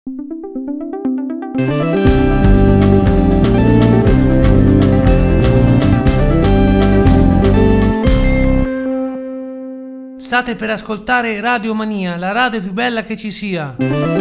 State per ascoltare Radio Mania, la radio più bella che ci sia.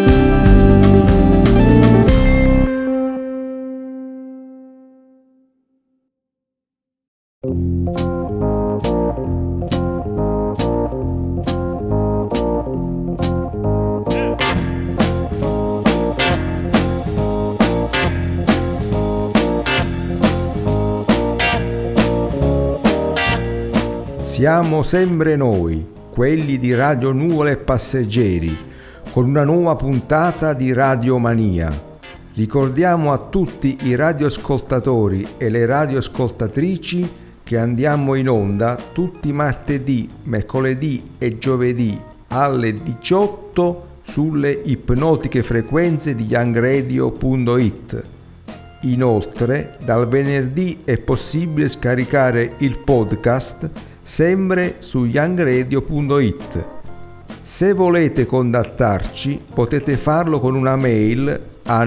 Siamo sempre noi, quelli di Radio Nuvole e Passeggeri, con una nuova puntata di Radio Mania. Ricordiamo a tutti i radioascoltatori e le radioascoltatrici che andiamo in onda tutti i martedì, mercoledì e giovedì alle 18 sulle ipnotiche frequenze di youngradio.it. Inoltre, dal venerdì è possibile scaricare il podcast sempre su youngradio.it. Se volete contattarci potete farlo con una mail a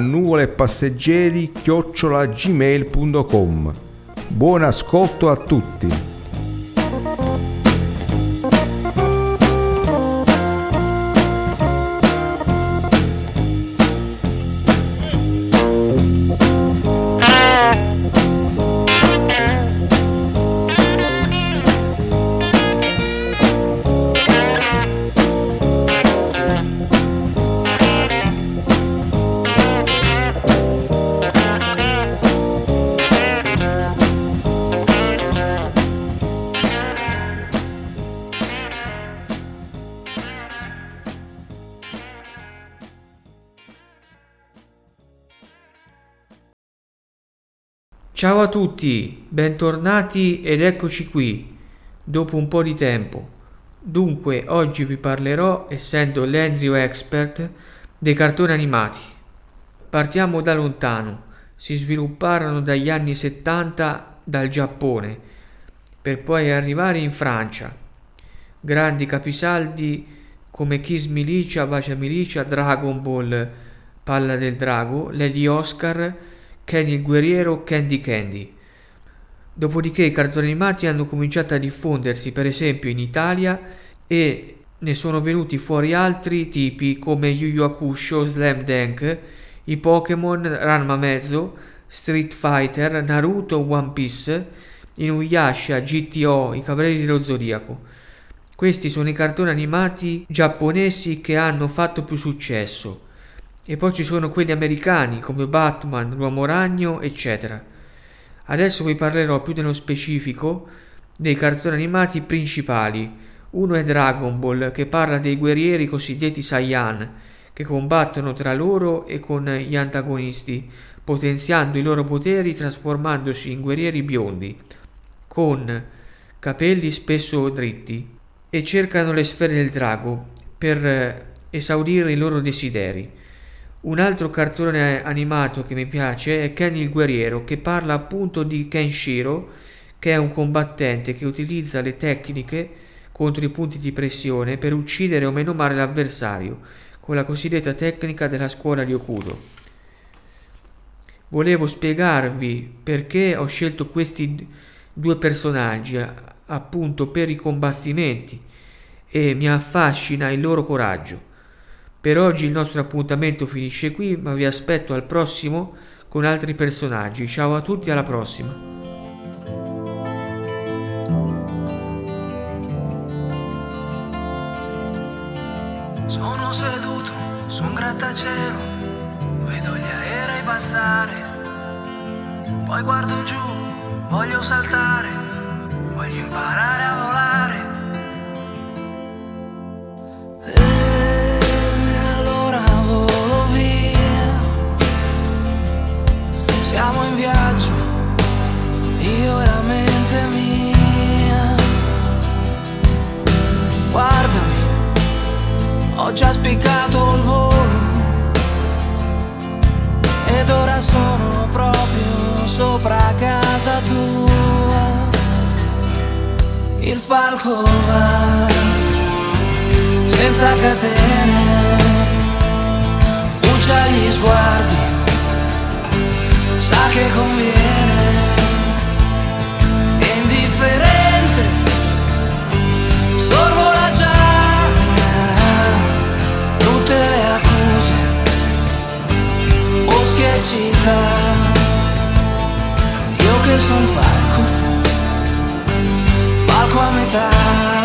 nuvolepasseggeri@gmail.com. Buon ascolto a tutti. Ciao a tutti, bentornati ed eccoci qui, dopo un po' di tempo. Dunque, oggi vi parlerò, essendo l'Andrew Expert, dei cartoni animati. Partiamo da lontano, si svilupparono dagli anni 70 dal Giappone, per poi arrivare in Francia. Grandi capisaldi come Kiss Milicia, Bacia Milicia, Dragon Ball, Palla del Drago, Lady Oscar, Kenny il Guerriero, Candy Candy. Dopodiché i cartoni animati hanno cominciato a diffondersi per esempio in Italia e ne sono venuti fuori altri tipi come Yu Yu Hakusho, Slam Dunk, i Pokémon, Ranma Mezzo, Street Fighter, Naruto, One Piece, Inuyasha, GTO, i Cavalieri dello Zodiaco. Questi sono i cartoni animati giapponesi che hanno fatto più successo. E poi ci sono quelli americani come Batman, l'Uomo Ragno, eccetera. Adesso vi parlerò più nello specifico dei cartoni animati principali. Uno è Dragon Ball, che parla dei guerrieri cosiddetti Saiyan, che combattono tra loro e con gli antagonisti, potenziando i loro poteri trasformandosi in guerrieri biondi, con capelli spesso dritti, e cercano le sfere del drago per esaudire i loro desideri. Un altro cartone animato che mi piace è Kenny il Guerriero, che parla appunto di Kenshiro, che è un combattente che utilizza le tecniche contro i punti di pressione per uccidere o menomare l'avversario, con la cosiddetta tecnica della scuola di Okudo. Volevo spiegarvi perché ho scelto questi due personaggi, appunto per i combattimenti, e mi affascina il loro coraggio. Per oggi il nostro appuntamento finisce qui, ma vi aspetto al prossimo con altri personaggi. Ciao a tutti, alla prossima. Sono seduto su un grattacielo, vedo gli aerei passare, poi guardo giù, voglio saltare, voglio imparare a volare. Siamo in viaggio, io e la mente mia. Guardami, ho già spiccato il volo ed ora sono proprio sopra casa tua. Il falco va senza catene, brucia gli sguardi, sa che conviene, è indifferente, sorvola già tutte le accuse, boschi e città. Io che son falco a metà.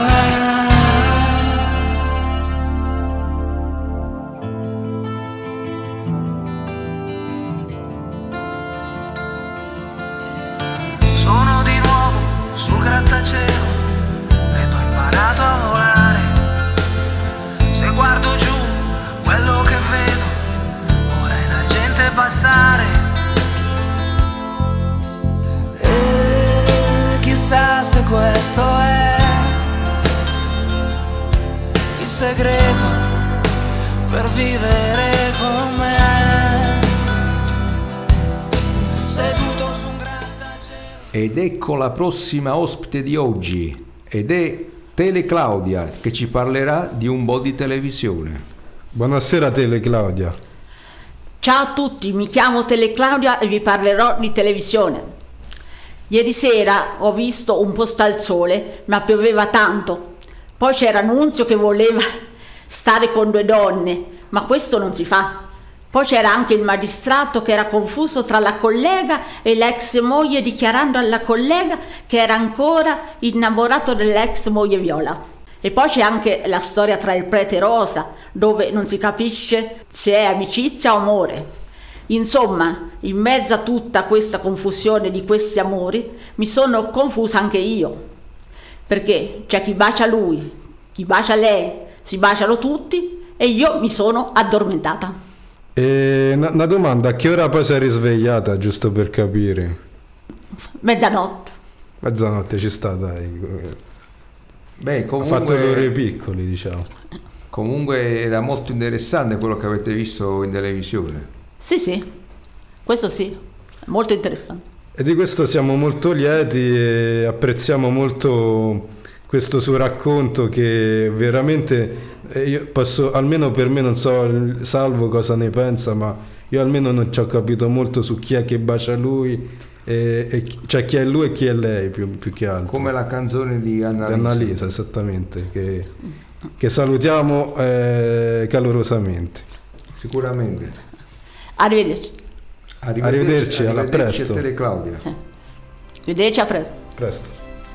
Grattacielo ed ho imparato a volare. Se guardo giù quello che vedo, ora è la gente passare. E chissà se questo è il segreto per vivere con me, seduto su un grattacielo. Ed ecco la prossima ospite di oggi, ed è Tele Claudia, che ci parlerà di un po' di televisione. Buonasera Tele Claudia. Ciao a tutti, mi chiamo Tele Claudia e vi parlerò di televisione. Ieri sera ho visto Un posto al sole, ma pioveva tanto. Poi c'era Nunzio che voleva stare con 2 donne, ma questo non si fa. Poi c'era anche il magistrato che era confuso tra la collega e l'ex moglie, dichiarando alla collega che era ancora innamorato dell'ex moglie Viola. E poi c'è anche la storia tra il prete e Rosa, dove non si capisce se è amicizia o amore. Insomma, in mezzo a tutta questa confusione di questi amori, mi sono confusa anche io. Perché c'è chi bacia lui, chi bacia lei, si baciano tutti e io mi sono addormentata. E una domanda, a che ora poi sei risvegliata, giusto per capire? Mezzanotte. Mezzanotte ci sta, dai. Beh, comunque, ha fatto gli ore piccoli, diciamo. Comunque era molto interessante quello che avete visto in televisione. Sì, questo sì, molto interessante. E di questo siamo molto lieti e apprezziamo molto questo suo racconto, che veramente io posso, almeno per me, non so Salvo cosa ne pensa, ma io almeno non ci ho capito molto su chi è che bacia lui, cioè chi è lui e chi è lei più che altro. Come la canzone di Annalisa, esattamente, che salutiamo calorosamente. Sicuramente. Arrivederci. Arrivederci, alla presto. Tele Claudia. Arrivederci, a presto. Presto.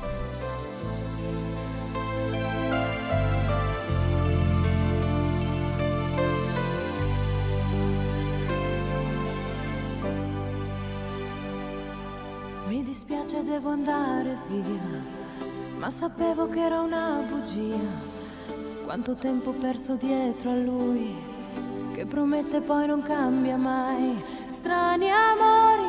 Mi dispiace, devo andare via, ma sapevo che era una bugia. Quanto tempo perso dietro a lui, che promette poi non cambia mai. Strani amori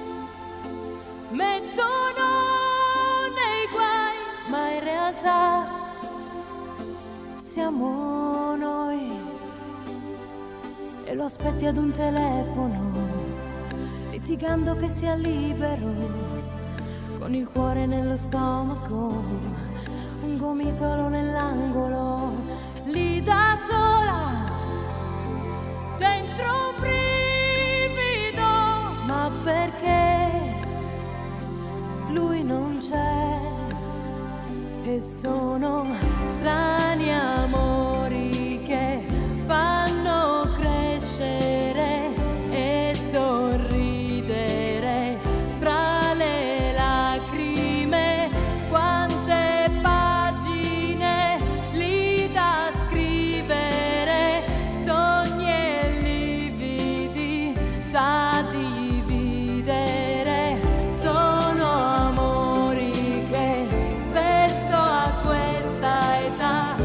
mettono nei guai, ma in realtà siamo noi. E lo aspetti ad un telefono, litigando che sia libero, con il cuore nello stomaco, un gomitolo nell'angolo, lì da sola, dentro un brivido, ma perché lui non c'è, e sono strani amori che fanno crescere e sorridere fra le lacrime. Quante pagine lì da scrivere, sogni e lividi da dividere. Sono amori che spesso a questa età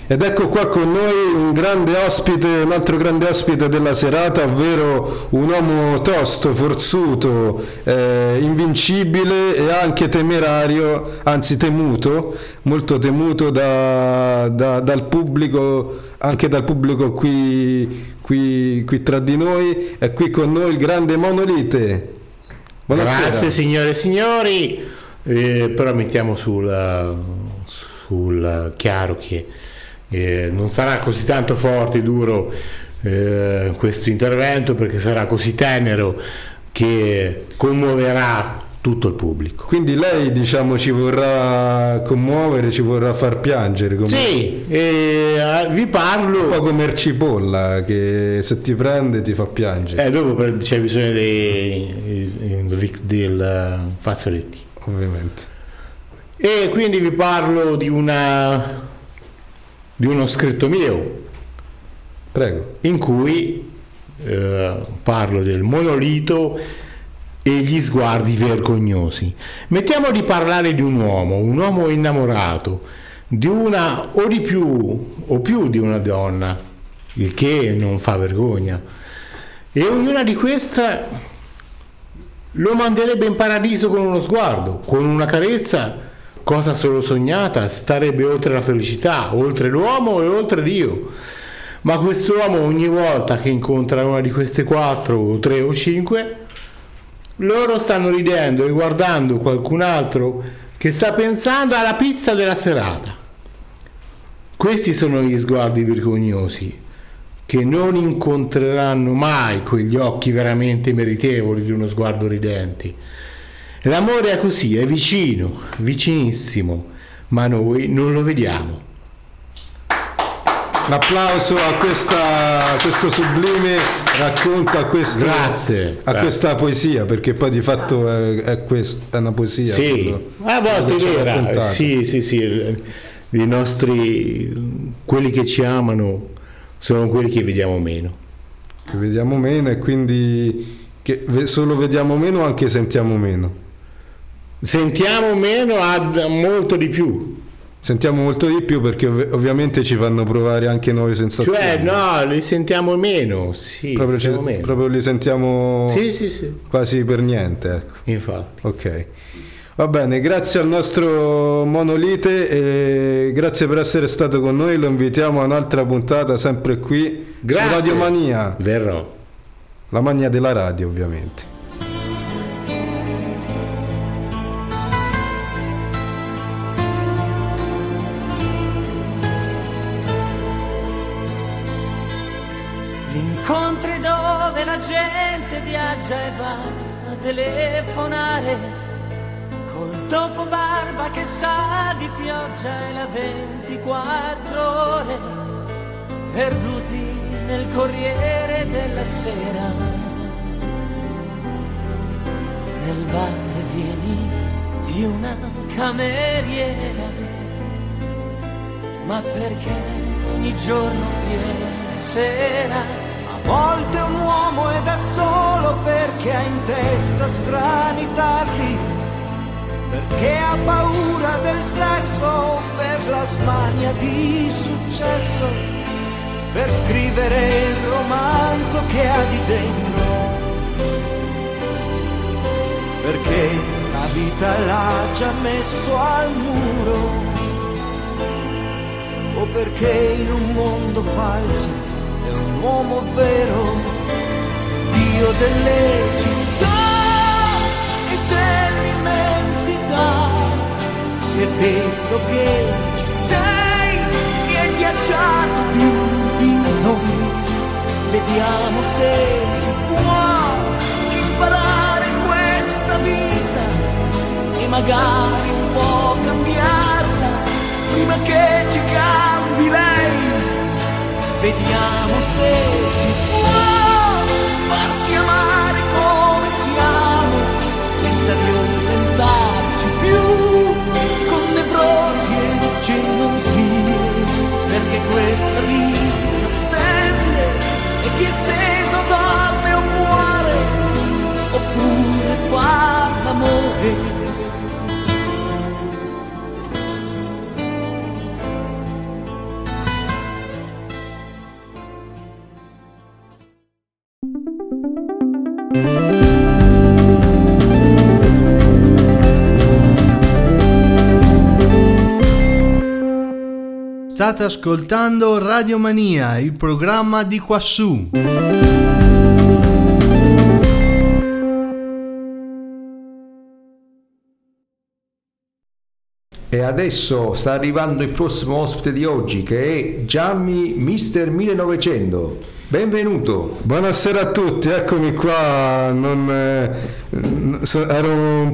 Ed ecco qua con noi un altro grande ospite della serata, ovvero un uomo tosto, forzuto, invincibile e anche temerario, anzi temuto, molto temuto dal pubblico, anche dal pubblico qui tra di noi. È qui con noi il grande Monolite. Buonasera. Grazie signore e signori, però mettiamo sul chiaro che non sarà così tanto forte e duro questo intervento, perché sarà così tenero che commuoverà tutto il pubblico. Quindi lei, diciamo, ci vorrà commuovere, ci vorrà far piangere, sì, vi parlo un po' come Ercipolla, che se ti prende ti fa piangere. Dopo c'è bisogno del fazzoletti, ovviamente. E quindi vi parlo di uno scritto mio, prego, in cui parlo del monolito e gli sguardi vergognosi. Mettiamo di parlare di un uomo innamorato di una o di più di una donna, il che non fa vergogna, e ognuna di queste lo manderebbe in paradiso con uno sguardo, con una carezza. Cosa solo sognata, starebbe oltre la felicità, oltre l'uomo e oltre Dio. Ma quest'uomo, ogni volta che incontra una di queste 4 o 3 o 5, loro stanno ridendo e guardando qualcun altro che sta pensando alla pizza della serata. Questi sono gli sguardi vergognosi che non incontreranno mai quegli occhi veramente meritevoli di uno sguardo ridente. L'amore è così, è vicino, vicinissimo, ma noi non lo vediamo. L'applauso a questo sublime racconto, Grazie. Questa poesia, perché poi di fatto è una poesia. Sì, a volte è vera. Sì. I nostri, quelli che ci amano sono quelli che vediamo meno. Che vediamo meno, e quindi che solo vediamo meno o anche sentiamo meno? Sentiamo meno, molto di più. Sentiamo molto di più perché ovviamente ci fanno provare anche nuove sensazioni. Cioè no, li sentiamo meno, sì. Proprio li sentiamo sì. quasi per niente, ecco. Infatti. Ok. Va bene, grazie al nostro Monolite e grazie per essere stato con noi. Lo invitiamo a un'altra puntata sempre qui su Radio Mania. Verrò. La mania della radio, ovviamente. Incontri dove la gente viaggia e va a telefonare, col dopo barba che sa di pioggia e la 24 ore, perduti nel Corriere della Sera, nel va e vieni di una cameriera, ma perché ogni giorno viene sera. A volte un uomo è da solo perché ha in testa strani tarli, perché ha paura del sesso, per la smania di successo, per scrivere il romanzo che ha di dentro, perché la vita l'ha già messo al muro, o perché in un mondo falso è un uomo vero, Dio delle città e dell'immensità. Se è vero che ci sei e hai viaggiato più di noi, vediamo se si può imparare questa vita e magari un po' cambiarla prima che ci cambi lei. Vediamo se si può farci amare come siamo, senza violentarci più con nevrosi e gelosie, perché questa vita stende e chi è steso dorme o muore, oppure fa l'amore. State ascoltando Radio Mania, il programma di quassù. E adesso sta arrivando il prossimo ospite di oggi, che è Gianni Mister 1900. Benvenuto. Buonasera a tutti, eccomi qua. Mi ero un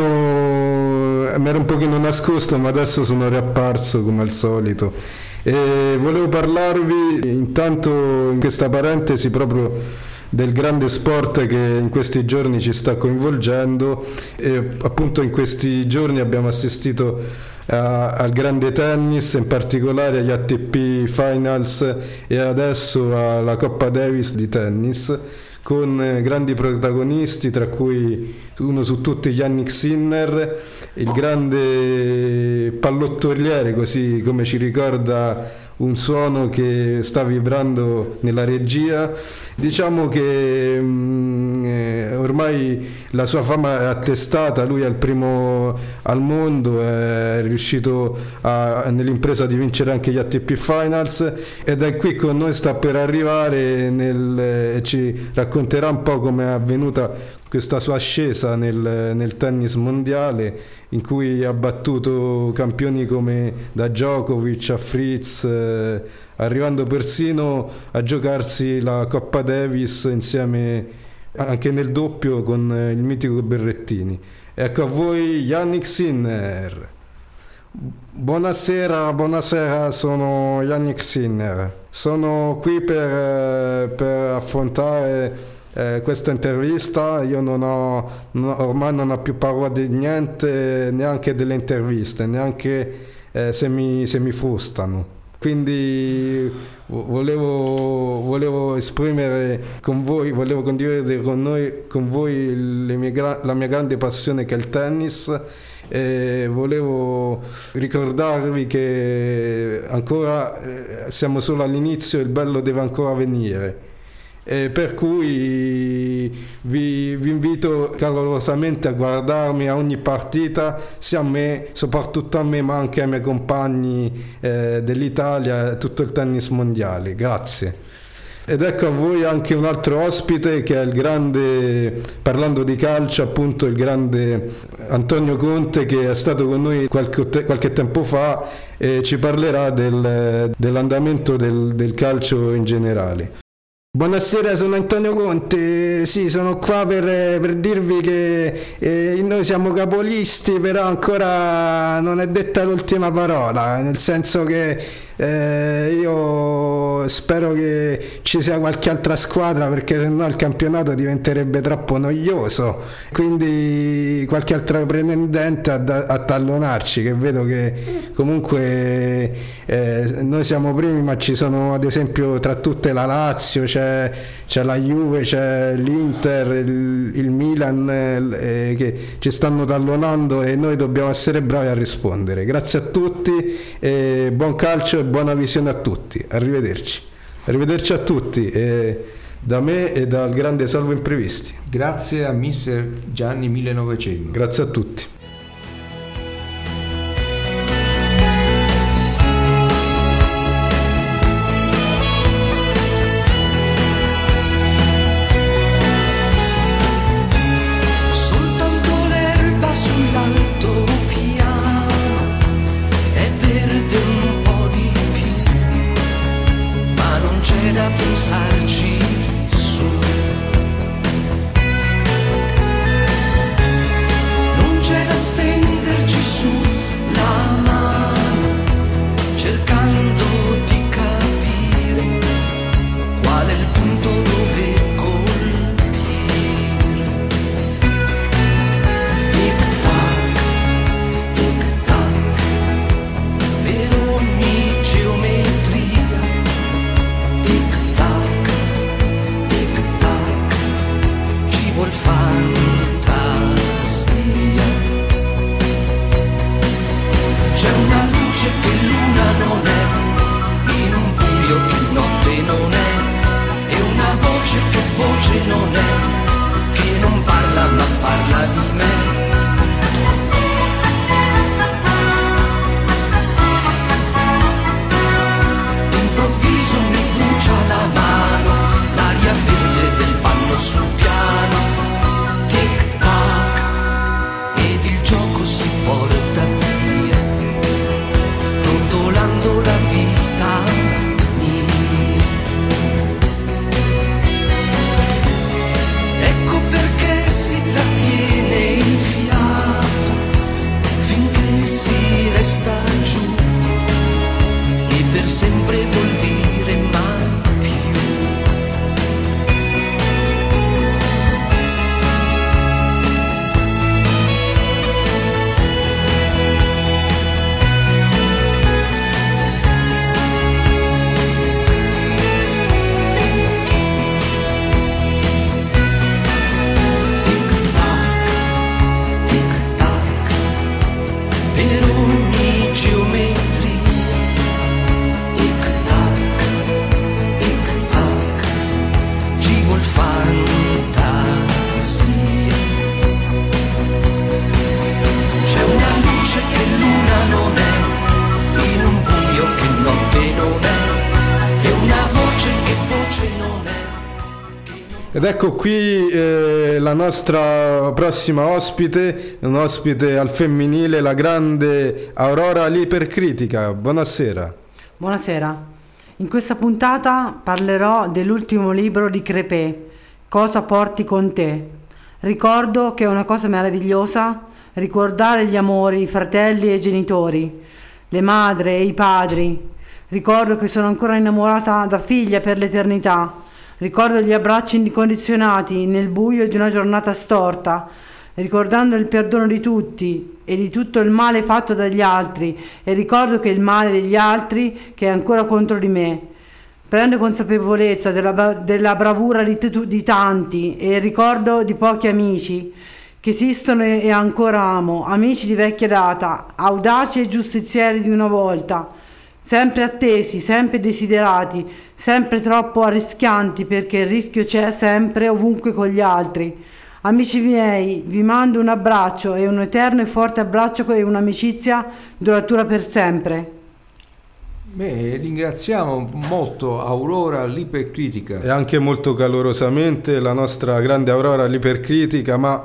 pochino nascosto, ma adesso sono riapparso come al solito. E volevo parlarvi intanto, in questa parentesi, proprio del grande sport che in questi giorni ci sta coinvolgendo. E appunto in questi giorni abbiamo assistito al grande tennis, in particolare agli ATP Finals e adesso alla Coppa Davis di tennis, con grandi protagonisti, tra cui uno su tutti Jannik Sinner, il grande pallottoliere, così come ci ricorda un suono che sta vibrando nella regia. Diciamo che ormai la sua fama è attestata, lui è il primo al mondo, è riuscito nell'impresa di vincere anche gli ATP Finals ed è qui con noi, sta per arrivare ci racconterà un po' come è avvenuta questa sua ascesa nel tennis mondiale, in cui ha battuto campioni come da Djokovic a Fritz, arrivando persino a giocarsi la Coppa Davis insieme anche nel doppio con il mitico Berrettini. Ecco a voi Jannik Sinner. Buonasera, sono Jannik Sinner. Sono qui per affrontare questa intervista. Io ormai non ho più paura di niente, neanche delle interviste, neanche se mi frustano. Quindi volevo esprimere con voi, volevo condividere con voi la mia grande passione, che è il tennis, e volevo ricordarvi che ancora siamo solo all'inizio, il bello deve ancora venire. Per cui vi invito calorosamente a guardarmi a ogni partita, sia a me, soprattutto a me, ma anche ai miei compagni dell'Italia, tutto il tennis mondiale. Grazie. Ed ecco a voi anche un altro ospite, che è il grande, parlando di calcio appunto, il grande Antonio Conte, che è stato con noi qualche tempo fa e ci parlerà dell'andamento del calcio in generale. Buonasera, sono Antonio Conte. Sì, sono qua per dirvi che noi siamo capolisti, però ancora non è detta l'ultima parola, nel senso che io spero che ci sia qualche altra squadra, perché sennò il campionato diventerebbe troppo noioso, quindi qualche altro pretendente a tallonarci, che vedo che comunque noi siamo primi, ma ci sono ad esempio tra tutte la Lazio, c'è la Juve, c'è l'Inter, il Milan che ci stanno tallonando, e noi dobbiamo essere bravi a rispondere. Grazie a tutti e buon calcio e buona visione a tutti. Arrivederci a tutti, da me e dal grande Salvo Imprevisti. Grazie a Mister Gianni 1900. Grazie a tutti. Tic tac, Ed ecco qui la nostra prossima ospite, un ospite al femminile, la grande Aurora l'ipercritica. Buonasera. Buonasera. In questa puntata parlerò dell'ultimo libro di Crépè, Cosa porti con te. Ricordo che è una cosa meravigliosa ricordare gli amori, i fratelli e i genitori, le madri e i padri. Ricordo che sono ancora innamorata da figlia per l'eternità. Ricordo gli abbracci incondizionati nel buio di una giornata storta, ricordando il perdono di tutti e di tutto il male fatto dagli altri, e ricordo che il male degli altri che è ancora contro di me. Prendo consapevolezza della bravura di tanti e ricordo di pochi amici che esistono e ancora amo, amici di vecchia data, audaci e giustizieri di una volta, sempre attesi, sempre desiderati, sempre troppo arrischianti, perché il rischio c'è sempre, ovunque con gli altri. Amici miei, vi mando un abbraccio, e un eterno e forte abbraccio e un'amicizia duratura per sempre. Beh, ringraziamo molto Aurora l'ipercritica. E anche molto calorosamente la nostra grande Aurora l'ipercritica, ma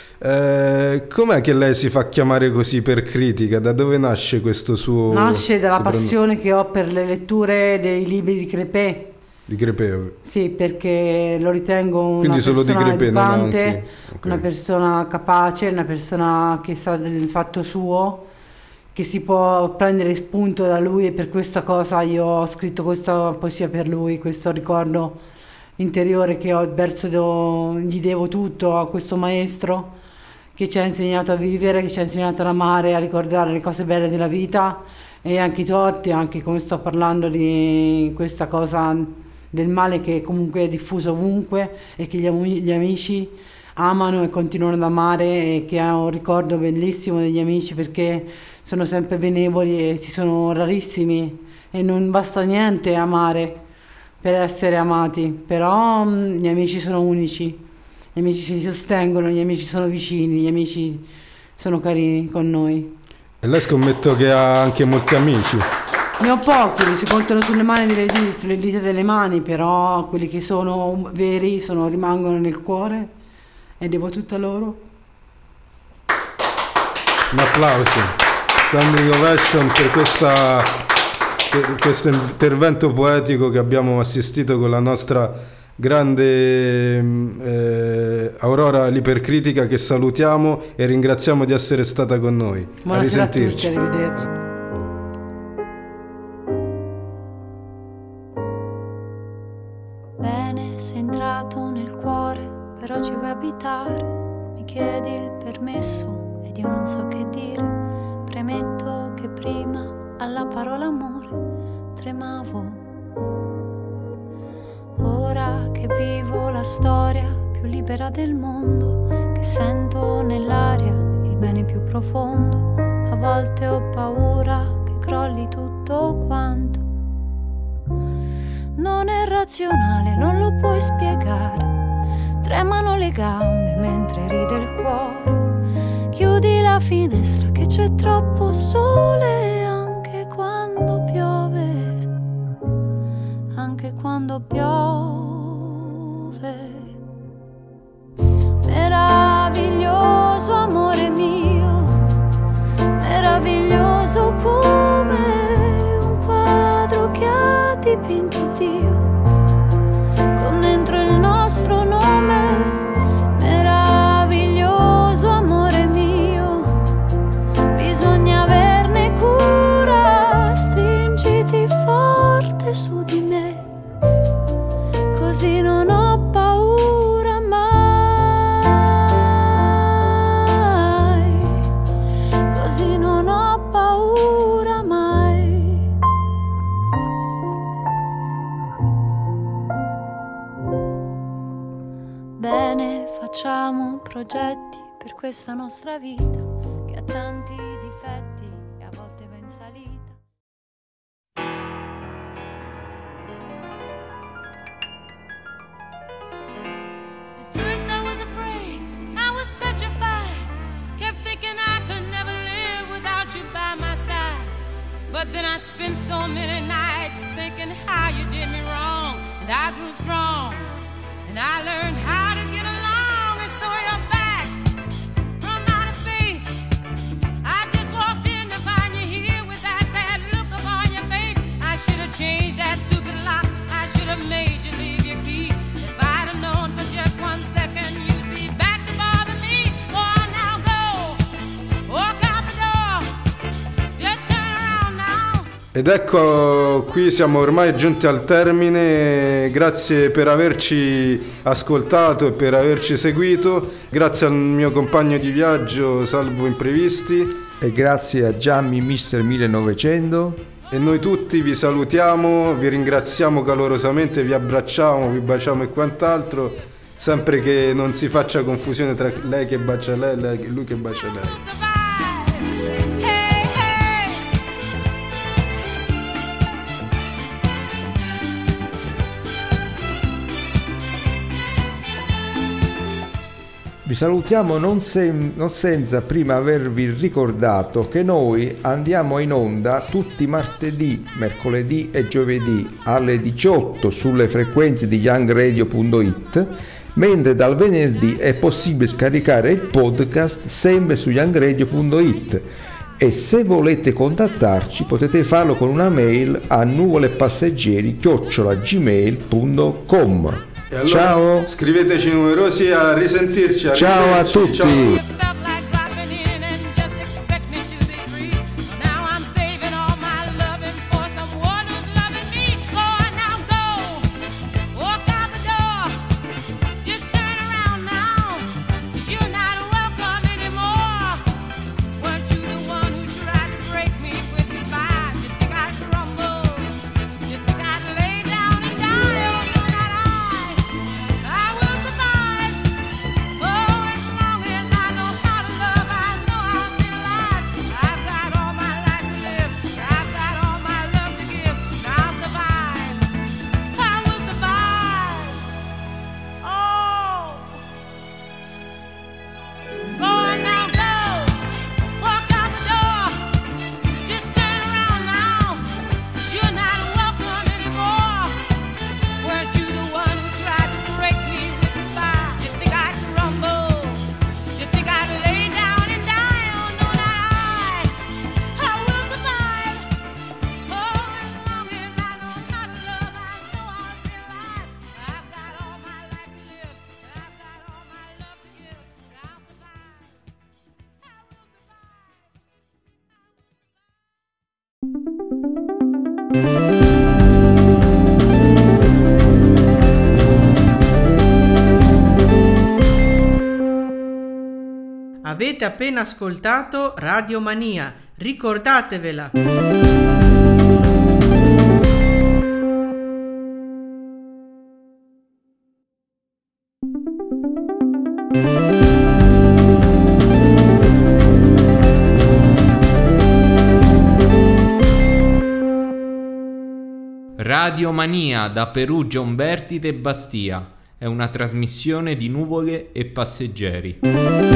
com'è che lei si fa chiamare così ipercritica? Da dove nasce questo suo... Nasce dalla passione che ho per le letture dei libri di Crépè. Di Crépè? Sì, perché lo ritengo una Quindi solo persona di Crépè, educante, okay. Una persona capace, una persona che sa del fatto suo, che si può prendere spunto da lui, e per questa cosa io ho scritto questa poesia per lui, questo ricordo interiore che ho verso, gli devo tutto a questo maestro che ci ha insegnato a vivere, che ci ha insegnato ad amare, a ricordare le cose belle della vita e anche i torti, anche come sto parlando di questa cosa del male che comunque è diffuso ovunque e che gli amici amano e continuano ad amare, e che ha un ricordo bellissimo degli amici perché sono sempre benevoli e si sono rarissimi e non basta niente amare per essere amati, però gli amici sono unici. Gli amici ci sostengono, gli amici sono vicini, gli amici sono carini con noi. E lei scommetto che ha anche molti amici? Ne ho pochi, si contano sulle dita delle mani, però quelli che sono veri rimangono nel cuore e devo tutto a loro. Un applauso, standing ovation per questo intervento poetico che abbiamo assistito con la nostra grande Aurora l'ipercritica, che salutiamo e ringraziamo di essere stata con noi. Buonasera a risentirci. A tutti, arrivederci. Bene, sei entrato nel cuore, però ci vuoi abitare. Mi chiedi il permesso ed io non so che dire. Premetto che prima alla parola amore tremavo. Ora che vivo la storia più libera del mondo, che sento nell'aria il bene più profondo, a volte ho paura che crolli tutto quanto. Non è razionale, non lo puoi spiegare, tremano le gambe mentre ride il cuore. Chiudi la finestra che c'è troppo sole, anche quando piove, anche quando piove. Meraviglioso amore mio, meraviglioso come un quadro che ha dipinto Dio, con dentro il nostro nome. Meraviglioso amore mio, bisogna averne cura, stringiti forte su di me, così non ho paura mai, così non ho paura mai. Bene, facciamo progetti per questa nostra vita che ha tanti difetti e a volte va in salita. But then I spent so many nights thinking how you did me wrong, and I grew strong, and I learned how to get along, and so you're back from outer space. I just walked in to find you here with that sad look upon your face. I should have changed that stupid lock. I should have made you leave your key. If I'd have known for just 1 second you'd be back to bother me. Go on now, go. Walk out the door. Just turn around now. Ed ecco, qui siamo ormai giunti al termine. Grazie per averci ascoltato e per averci seguito. Grazie al mio compagno di viaggio Salvo Imprevisti. E grazie a Gianni Mister 1900. E noi tutti vi salutiamo, vi ringraziamo calorosamente, vi abbracciamo, vi baciamo e quant'altro, sempre che non si faccia confusione tra lei che bacia lei e lui che bacia lei. Vi salutiamo non senza prima avervi ricordato che noi andiamo in onda tutti martedì, mercoledì e giovedì alle 18 sulle frequenze di youngradio.it, mentre dal venerdì è possibile scaricare il podcast sempre su youngradio.it. E se volete contattarci potete farlo con una mail a nuvolepasseggeri@gmail.com. E allora, ciao, scriveteci numerosi, a risentirci. Ciao a tutti. Ciao. Avete appena ascoltato Radio Mania, ricordatevela! Radio Mania da Perugia, Umbertide e Bastia è una trasmissione di Nuvole e Passeggeri.